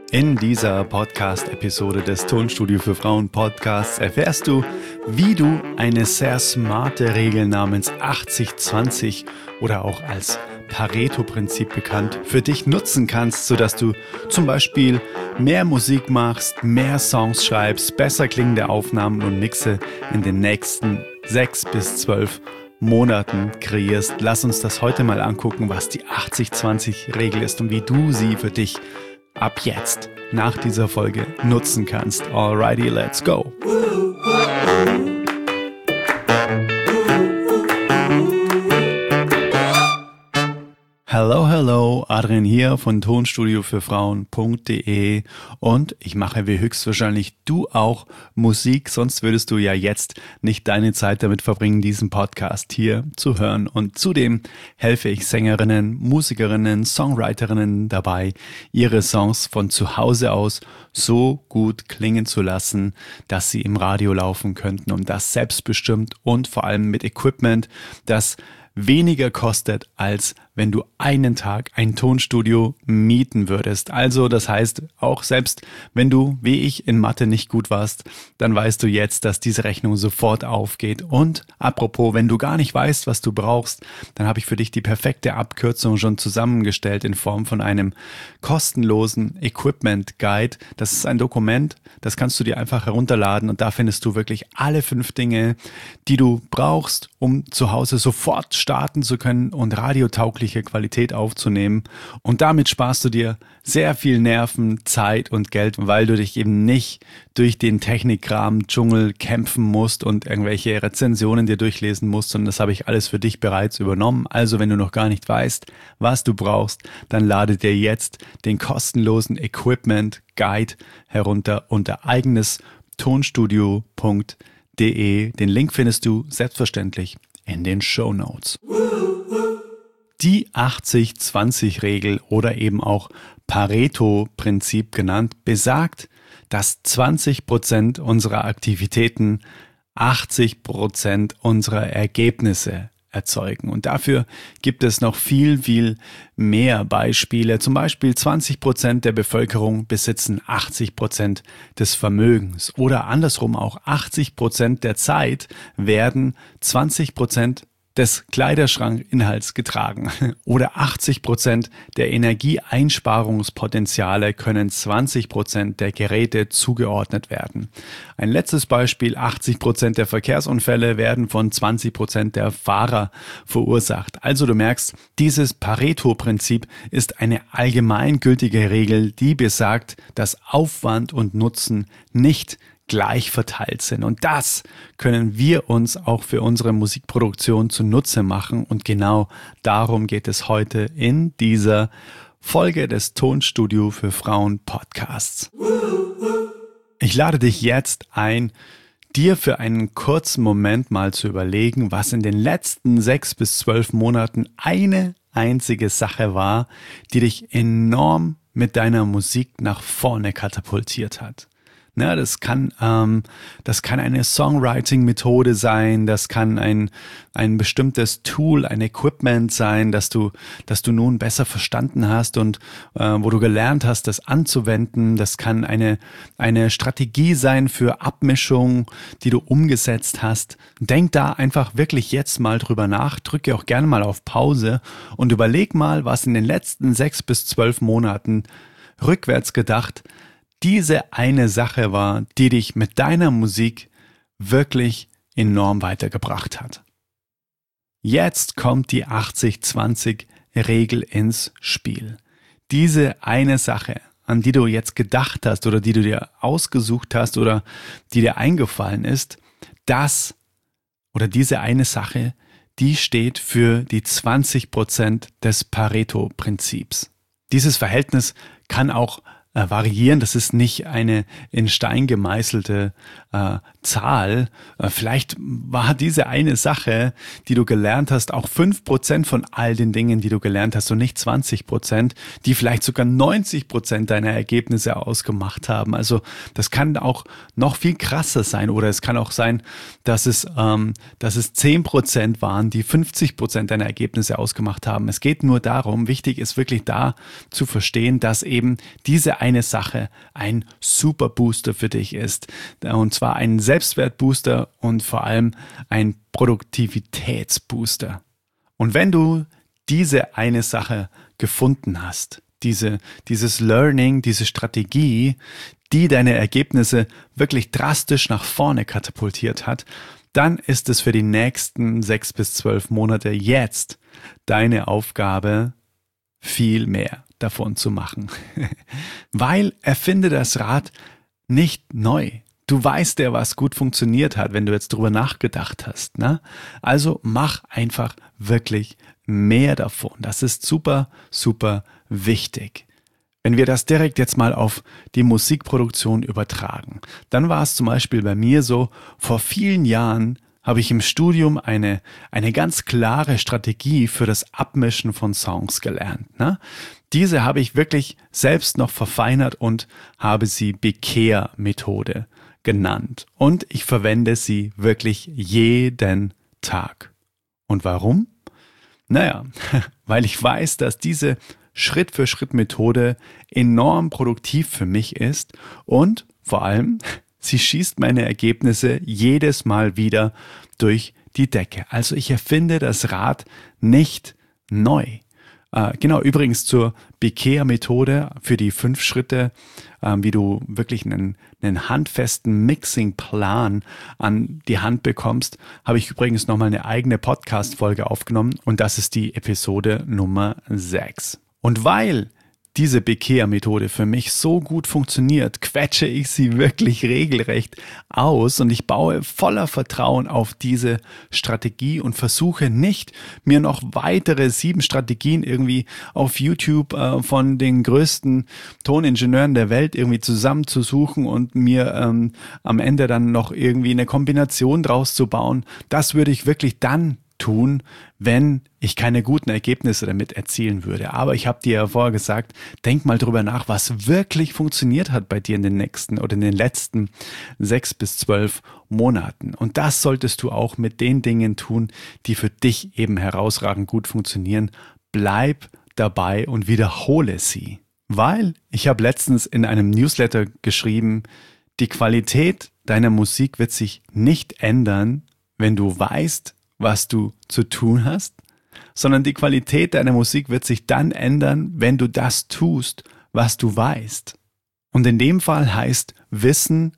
In dieser Podcast-Episode des Tonstudio für Frauen Podcasts erfährst du, wie du eine sehr smarte Regel namens 80-20 oder auch als Pareto-Prinzip bekannt für dich nutzen kannst, sodass du zum Beispiel mehr Musik machst, mehr Songs schreibst, besser klingende Aufnahmen und Mixe in den nächsten 6 bis 12 Monaten kreierst. Lass uns das heute mal angucken, was die 80-20-Regel ist und wie du sie für dich ab jetzt nach dieser Folge nutzen kannst. Alrighty, let's go. Hello, Adrian hier von Tonstudio für Frauen.de und ich mache wie höchstwahrscheinlich du auch Musik, sonst würdest du ja jetzt nicht deine Zeit damit verbringen, diesen Podcast hier zu hören. Und zudem helfe ich Sängerinnen, Musikerinnen, Songwriterinnen dabei, ihre Songs von zu Hause aus so gut klingen zu lassen, dass sie im Radio laufen könnten und das selbstbestimmt und vor allem mit Equipment, das weniger kostet, als wenn du einen Tag ein Tonstudio mieten würdest. Also das heißt, auch selbst wenn du, wie ich, in Mathe nicht gut warst, dann weißt du jetzt, dass diese Rechnung sofort aufgeht. Und apropos, wenn du gar nicht weißt, was du brauchst, dann habe ich für dich die perfekte Abkürzung schon zusammengestellt in Form von einem kostenlosen Equipment Guide. Das ist ein Dokument, das kannst du dir einfach herunterladen und da findest du wirklich alle 5 Dinge, die du brauchst, um zu Hause sofort starten zu können und radiotaugliche Qualität aufzunehmen. Und damit sparst du dir sehr viel Nerven, Zeit und Geld, weil du dich eben nicht durch den Technikkram-Dschungel kämpfen musst und irgendwelche Rezensionen dir durchlesen musst, sondern das habe ich alles für dich bereits übernommen. Also wenn du noch gar nicht weißt, was du brauchst, dann lade dir jetzt den kostenlosen Equipment Guide herunter unter eigenestonstudio.de. Den Link findest du selbstverständlich in den Shownotes. Die 80-20-Regel oder eben auch Pareto-Prinzip genannt, besagt, dass 20% unserer Aktivitäten 80% unserer Ergebnisse erzeugen. Und dafür gibt es noch viel mehr Beispiele. Zum Beispiel 20% der Bevölkerung besitzen 80% des Vermögens. Oder andersrum auch 80% der Zeit werden 20% des Kleiderschrankinhalts getragen. Oder 80% der Energieeinsparungspotenziale können 20% der Geräte zugeordnet werden. Ein letztes Beispiel, 80% der Verkehrsunfälle werden von 20% der Fahrer verursacht. Also du merkst, dieses Pareto-Prinzip ist eine allgemeingültige Regel, die besagt, dass Aufwand und Nutzen nicht gleich verteilt sind. Und das können wir uns auch für unsere Musikproduktion zunutze machen. Und genau darum geht es heute in dieser Folge des Tonstudio für Frauen Podcasts. Ich lade dich jetzt ein, dir für einen kurzen Moment mal zu überlegen, was in den letzten 6 bis 12 Monaten eine einzige Sache war, die dich enorm mit deiner Musik nach vorne katapultiert hat. Ja, das kann eine Songwriting-Methode sein, das kann ein bestimmtes Tool, ein Equipment sein, das du nun besser verstanden hast und wo du gelernt hast, das anzuwenden. Das kann eine Strategie sein für Abmischung, die du umgesetzt hast. Denk da einfach wirklich jetzt mal drüber nach, drücke auch gerne mal auf Pause und überleg mal, was in den letzten 6 bis 12 Monaten rückwärts gedacht diese eine Sache war, die dich mit deiner Musik wirklich enorm weitergebracht hat. Jetzt kommt die 80-20-Regel ins Spiel. Diese eine Sache, an die du jetzt gedacht hast oder die du dir ausgesucht hast oder die dir eingefallen ist, diese eine Sache, die steht für die 20% des Pareto-Prinzips. Dieses Verhältnis kann auch variieren. Das ist nicht eine in Stein gemeißelte Zahl. Vielleicht war diese eine Sache, die du gelernt hast, auch 5% von all den Dingen, die du gelernt hast und nicht 20%, die vielleicht sogar 90% deiner Ergebnisse ausgemacht haben. Also das kann auch noch viel krasser sein oder es kann auch sein, dass es 10% waren, die 50% deiner Ergebnisse ausgemacht haben. Es geht nur darum, wichtig ist wirklich da zu verstehen, dass eben diese eine Sache ein super Booster für dich ist. Und zwar ein Selbstwertbooster und vor allem ein Produktivitätsbooster. Und wenn du diese eine Sache gefunden hast, dieses Learning, diese Strategie, die deine Ergebnisse wirklich drastisch nach vorne katapultiert hat, dann ist es für die nächsten 6 bis 12 Monate jetzt deine Aufgabe, viel mehr davon zu machen. Weil erfinde das Rad nicht neu. Du weißt ja, was gut funktioniert hat, wenn du jetzt drüber nachgedacht hast, ne? Also mach einfach wirklich mehr davon. Das ist super, super wichtig. Wenn wir das direkt jetzt mal auf die Musikproduktion übertragen, dann war es zum Beispiel bei mir so, vor vielen Jahren habe ich im Studium eine ganz klare Strategie für das Abmischen von Songs gelernt, ne? Diese habe ich wirklich selbst noch verfeinert und habe sie Bekehr-Methode genannt. Und ich verwende sie wirklich jeden Tag. Und warum? Naja, weil ich weiß, dass diese Schritt-für-Schritt-Methode enorm produktiv für mich ist und vor allem, sie schießt meine Ergebnisse jedes Mal wieder durch die Decke. Also ich erfinde das Rad nicht neu. Genau, übrigens zur Bekehr-Methode für die 5 Schritte, wie du wirklich einen handfesten Mixing-Plan an die Hand bekommst, habe ich übrigens nochmal eine eigene Podcast-Folge aufgenommen und das ist die Episode Nummer 6. Und weil diese Bekehr-Methode für mich so gut funktioniert, quetsche ich sie wirklich regelrecht aus und ich baue voller Vertrauen auf diese Strategie und versuche nicht, mir noch weitere 7 Strategien irgendwie auf YouTube von den größten Toningenieuren der Welt irgendwie zusammenzusuchen und mir am Ende dann noch irgendwie eine Kombination draus zu bauen. Das würde ich wirklich dann tun, wenn ich keine guten Ergebnisse damit erzielen würde. Aber ich habe dir ja vorher gesagt, denk mal drüber nach, was wirklich funktioniert hat bei dir in den letzten 6 bis 12 Monaten. Und das solltest du auch mit den Dingen tun, die für dich eben herausragend gut funktionieren. Bleib dabei und wiederhole sie. Weil ich habe letztens in einem Newsletter geschrieben, die Qualität deiner Musik wird sich nicht ändern, wenn du weißt, was du zu tun hast, sondern die Qualität deiner Musik wird sich dann ändern, wenn du das tust, was du weißt. Und in dem Fall heißt Wissen,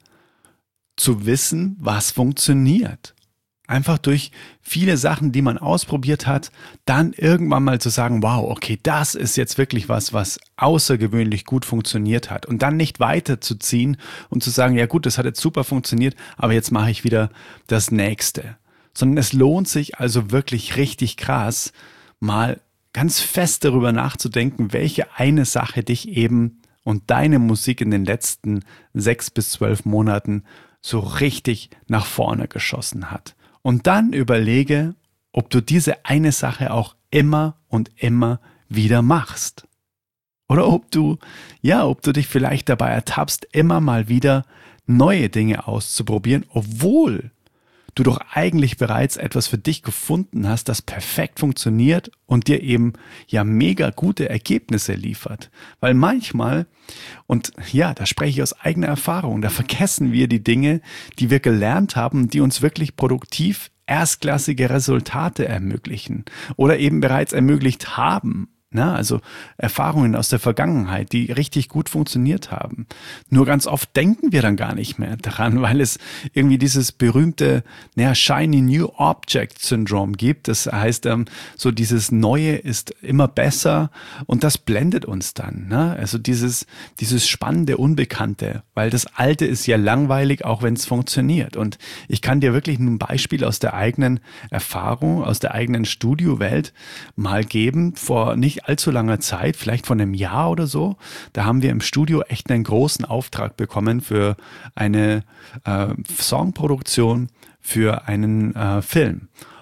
zu wissen, was funktioniert. Einfach durch viele Sachen, die man ausprobiert hat, dann irgendwann mal zu sagen, wow, okay, das ist jetzt wirklich was außergewöhnlich gut funktioniert hat. Und dann nicht weiterzuziehen und zu sagen, ja gut, das hat jetzt super funktioniert, aber jetzt mache ich wieder das Nächste. Sondern es lohnt sich also wirklich richtig krass, mal ganz fest darüber nachzudenken, welche eine Sache dich eben und deine Musik in den letzten 6 bis 12 Monaten so richtig nach vorne geschossen hat. Und dann überlege, ob du diese eine Sache auch immer und immer wieder machst. Oder ob du dich vielleicht dabei ertappst, immer mal wieder neue Dinge auszuprobieren, obwohl du doch eigentlich bereits etwas für dich gefunden hast, das perfekt funktioniert und dir eben ja mega gute Ergebnisse liefert. Weil manchmal, und ja, da spreche ich aus eigener Erfahrung, da vergessen wir die Dinge, die wir gelernt haben, die uns wirklich produktiv erstklassige Resultate ermöglichen oder eben bereits ermöglicht haben. Na, also Erfahrungen aus der Vergangenheit, die richtig gut funktioniert haben. Nur ganz oft denken wir dann gar nicht mehr daran, weil es irgendwie dieses berühmte Shiny New Object Syndrome gibt. Das heißt, so dieses Neue ist immer besser und das blendet uns dann. Ne? Also dieses spannende Unbekannte, weil das Alte ist ja langweilig, auch wenn es funktioniert. Und ich kann dir wirklich ein Beispiel aus der eigenen Erfahrung, aus der eigenen Studiowelt mal geben. Vor nicht allzu langer Zeit, vielleicht von einem Jahr oder so, da haben wir im Studio echt einen großen Auftrag bekommen für eine Songproduktion für einen Film.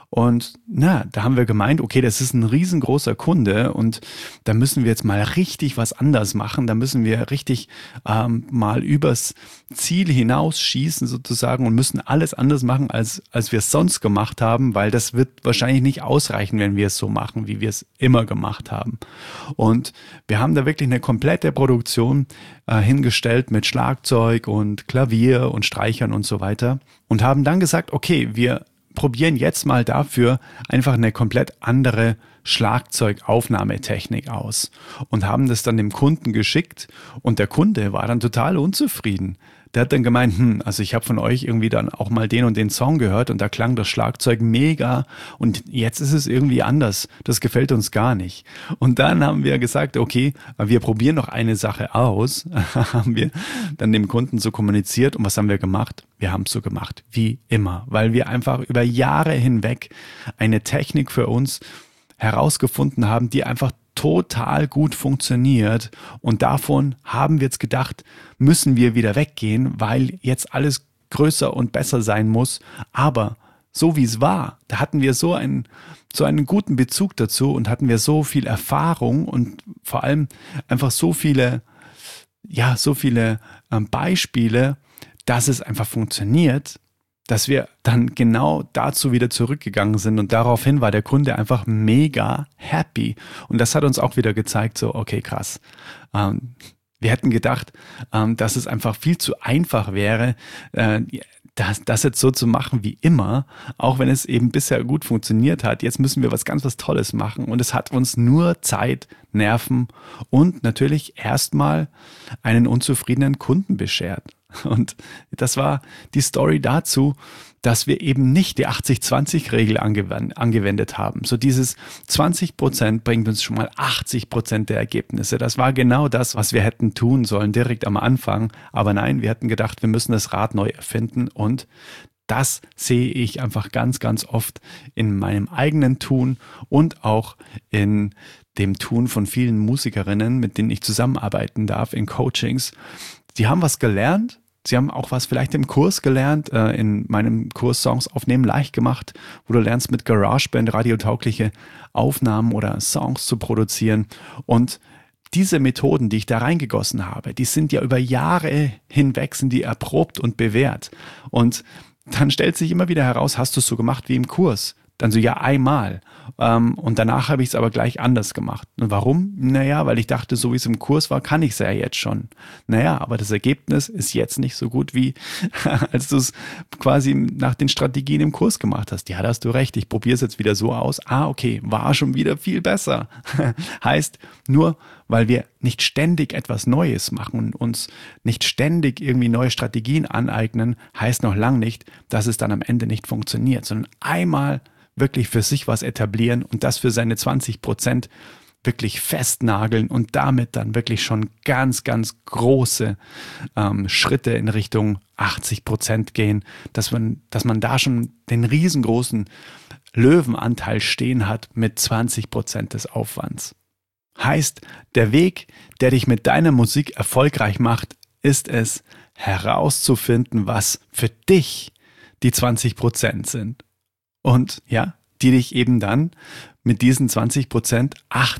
Und da haben wir gemeint, okay, das ist ein riesengroßer Kunde und da müssen wir jetzt mal richtig was anders machen. Da müssen wir richtig mal übers Ziel hinausschießen sozusagen und müssen alles anders machen, als wir es sonst gemacht haben, weil das wird wahrscheinlich nicht ausreichen, wenn wir es so machen, wie wir es immer gemacht haben. Und wir haben da wirklich eine komplette Produktion hingestellt mit Schlagzeug und Klavier und Streichern und so weiter und haben dann gesagt, okay, wir probieren jetzt mal dafür einfach eine komplett andere Schlagzeugaufnahmetechnik aus und haben das dann dem Kunden geschickt und der Kunde war dann total unzufrieden. Der hat dann gemeint, also ich habe von euch irgendwie dann auch mal den und den Song gehört und da klang das Schlagzeug mega und jetzt ist es irgendwie anders. Das gefällt uns gar nicht. Und dann haben wir gesagt, okay, wir probieren noch eine Sache aus. Haben wir dann dem Kunden so kommuniziert und was haben wir gemacht? Wir haben es so gemacht, wie immer, weil wir einfach über Jahre hinweg eine Technik für uns herausgefunden haben, die einfach total gut funktioniert und davon haben wir jetzt gedacht, müssen wir wieder weggehen, weil jetzt alles größer und besser sein muss, aber so wie es war, da hatten wir so einen guten Bezug dazu und hatten wir so viel Erfahrung und vor allem einfach so viele Beispiele, dass es einfach funktioniert, dass wir dann genau dazu wieder zurückgegangen sind und daraufhin war der Kunde einfach mega happy. Und das hat uns auch wieder gezeigt, so, okay, krass. Wir hätten gedacht, dass es einfach viel zu einfach wäre, das jetzt so zu machen wie immer, auch wenn es eben bisher gut funktioniert hat. Jetzt müssen wir was Tolles machen und es hat uns nur Zeit, Nerven und natürlich erstmal einen unzufriedenen Kunden beschert. Und das war die Story dazu, dass wir eben nicht die 80-20-Regel angewendet haben. So dieses 20% bringt uns schon mal 80% der Ergebnisse. Das war genau das, was wir hätten tun sollen direkt am Anfang. Aber nein, wir hätten gedacht, wir müssen das Rad neu erfinden und das sehe ich einfach ganz, ganz oft in meinem eigenen Tun und auch in dem Tun von vielen Musikerinnen, mit denen ich zusammenarbeiten darf in Coachings. Die haben was gelernt. Sie haben auch was vielleicht im Kurs gelernt, in meinem Kurs Songs aufnehmen leicht gemacht, wo du lernst mit GarageBand radiotaugliche Aufnahmen oder Songs zu produzieren. Und diese Methoden, die ich da reingegossen habe, die sind ja über Jahre hinweg, sind die erprobt und bewährt. Und dann stellt sich immer wieder heraus, hast du es so gemacht wie im Kurs? Dann so, ja, einmal. Und danach habe ich es aber gleich anders gemacht. Und warum? Naja, weil ich dachte, so wie es im Kurs war, kann ich es ja jetzt schon. Naja, aber das Ergebnis ist jetzt nicht so gut, wie als du es quasi nach den Strategien im Kurs gemacht hast. Ja, da hast du recht, ich probiere es jetzt wieder so aus. Okay, war schon wieder viel besser. Heißt, nur weil wir nicht ständig etwas Neues machen und uns nicht ständig irgendwie neue Strategien aneignen, heißt noch lang nicht, dass es dann am Ende nicht funktioniert, sondern einmal wirklich für sich was etablieren und das für seine 20% wirklich festnageln und damit dann wirklich schon ganz, ganz große Schritte in Richtung 80% gehen, dass man da schon den riesengroßen Löwenanteil stehen hat mit 20% des Aufwands. Heißt, der Weg, der dich mit deiner Musik erfolgreich macht, ist es, herauszufinden, was für dich die 20% sind. Und ja, die dich eben dann mit diesen 20%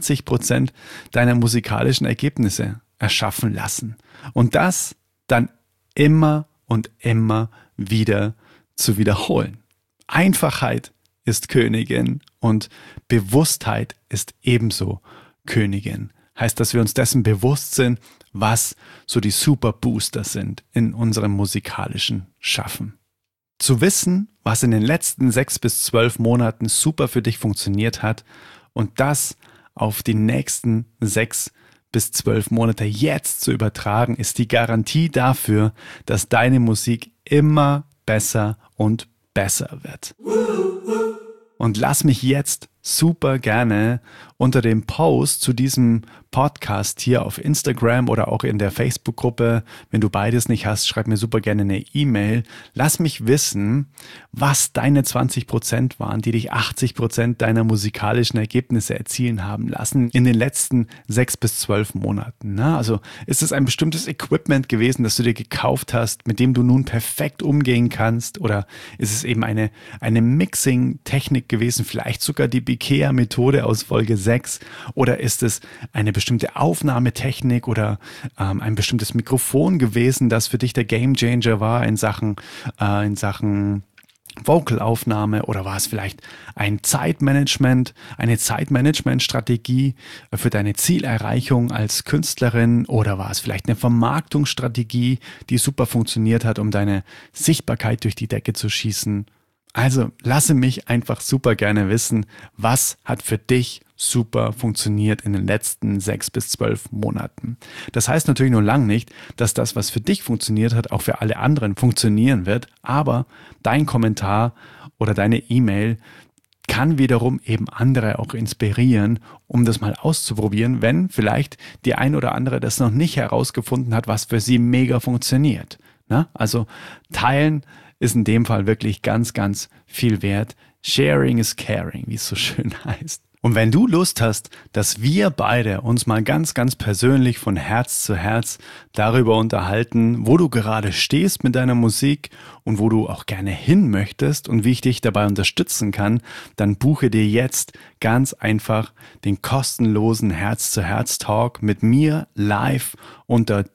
80% deiner musikalischen Ergebnisse erschaffen lassen. Und das dann immer und immer wieder zu wiederholen. Einfachheit ist Königin und Bewusstheit ist ebenso Königin. Heißt, dass wir uns dessen bewusst sind, was so die Super Booster sind in unserem musikalischen Schaffen. Zu wissen, was in den letzten 6 bis 12 Monaten super für dich funktioniert hat und das auf die nächsten 6 bis 12 Monate jetzt zu übertragen, ist die Garantie dafür, dass deine Musik immer besser und besser wird. Und lass mich jetzt super gerne unter dem Post zu diesem Podcast hier auf Instagram oder auch in der Facebook-Gruppe. Wenn du beides nicht hast, schreib mir super gerne eine E-Mail. Lass mich wissen, was deine 20% waren, die dich 80% deiner musikalischen Ergebnisse erzielen haben lassen in den letzten 6 bis 12 Monaten. Na, also ist es ein bestimmtes Equipment gewesen, das du dir gekauft hast, mit dem du nun perfekt umgehen kannst? Oder ist es eben eine Mixing-Technik gewesen, vielleicht sogar die Bikea-Methode aus Folge 6? Oder ist es eine bestimmte Aufnahmetechnik oder ein bestimmtes Mikrofon gewesen, das für dich der Gamechanger war in Sachen Vocalaufnahme, oder war es vielleicht eine Zeitmanagement-Strategie für deine Zielerreichung als Künstlerin, oder war es vielleicht eine Vermarktungsstrategie, die super funktioniert hat, um deine Sichtbarkeit durch die Decke zu schießen? Also lasse mich einfach super gerne wissen, was hat für dich super funktioniert in den letzten 6 bis 12 Monaten. Das heißt natürlich noch lange nicht, dass das, was für dich funktioniert hat, auch für alle anderen funktionieren wird, aber dein Kommentar oder deine E-Mail kann wiederum eben andere auch inspirieren, um das mal auszuprobieren, wenn vielleicht die ein oder andere das noch nicht herausgefunden hat, was für sie mega funktioniert. Na? Also teilen ist in dem Fall wirklich ganz, ganz viel wert. Sharing is caring, wie es so schön heißt. Und wenn du Lust hast, dass wir beide uns mal ganz, ganz persönlich von Herz zu Herz darüber unterhalten, wo du gerade stehst mit deiner Musik und wo du auch gerne hin möchtest und wie ich dich dabei unterstützen kann, dann buche dir jetzt ganz einfach den kostenlosen Herz-zu-Herz-Talk mit mir live unter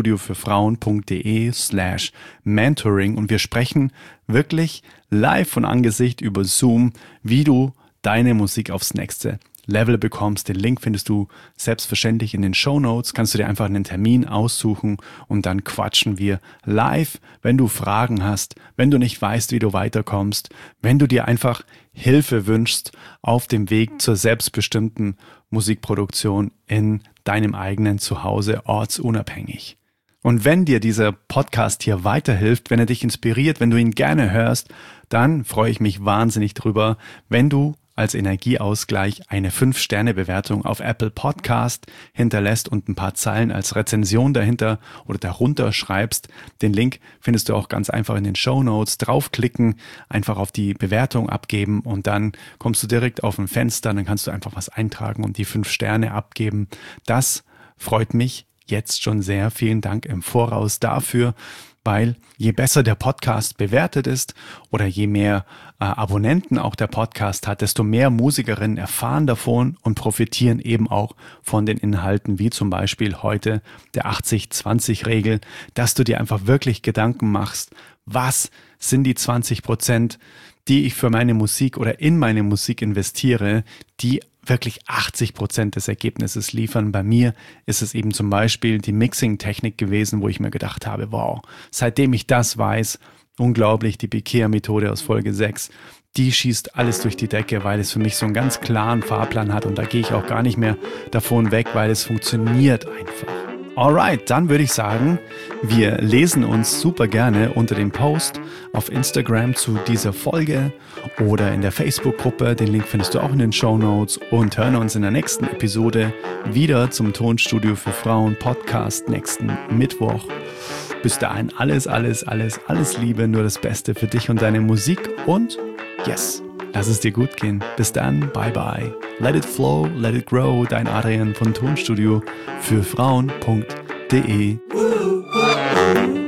tonstudiofürfrauen.de/mentoring und wir sprechen wirklich live von Angesicht über Zoom, wie du deine Musik aufs nächste Level bekommst. Den Link findest du selbstverständlich in den Shownotes. Kannst du dir einfach einen Termin aussuchen und dann quatschen wir live. Wenn du Fragen hast, wenn du nicht weißt, wie du weiterkommst, wenn du dir einfach Hilfe wünschst auf dem Weg zur selbstbestimmten Musikproduktion in deinem eigenen Zuhause, ortsunabhängig. Und wenn dir dieser Podcast hier weiterhilft, wenn er dich inspiriert, wenn du ihn gerne hörst, dann freue ich mich wahnsinnig drüber, wenn du als Energieausgleich eine 5-Sterne-Bewertung auf Apple Podcast hinterlässt und ein paar Zeilen als Rezension dahinter oder darunter schreibst. Den Link findest du auch ganz einfach in den Shownotes. Draufklicken, einfach auf die Bewertung abgeben und dann kommst du direkt auf ein Fenster. Dann kannst du einfach was eintragen und die 5 Sterne abgeben. Das freut mich jetzt schon sehr. Vielen Dank im Voraus dafür, weil je besser der Podcast bewertet ist oder je mehr Abonnenten auch der Podcast hat, desto mehr Musikerinnen erfahren davon und profitieren eben auch von den Inhalten, wie zum Beispiel heute der 80-20-Regel, dass du dir einfach wirklich Gedanken machst, was sind die 20%, die ich für meine Musik oder in meine Musik investiere, die wirklich 80% des Ergebnisses liefern. Bei mir ist es eben zum Beispiel die Mixing-Technik gewesen, wo ich mir gedacht habe, wow, seitdem ich das weiß, unglaublich, die Bikea-Methode aus Folge 6, die schießt alles durch die Decke, weil es für mich so einen ganz klaren Fahrplan hat und da gehe ich auch gar nicht mehr davon weg, weil es funktioniert einfach. Alright, dann würde ich sagen, wir lesen uns super gerne unter dem Post auf Instagram zu dieser Folge oder in der Facebook-Gruppe. Den Link findest du auch in den Shownotes und hören uns in der nächsten Episode wieder zum Tonstudio für Frauen Podcast nächsten Mittwoch. Bis dahin alles Liebe, nur das Beste für dich und deine Musik und yes, lass es dir gut gehen. Bis dann, bye bye. Let it flow, let it grow, dein Adrian von Tonstudio für Frauen.de.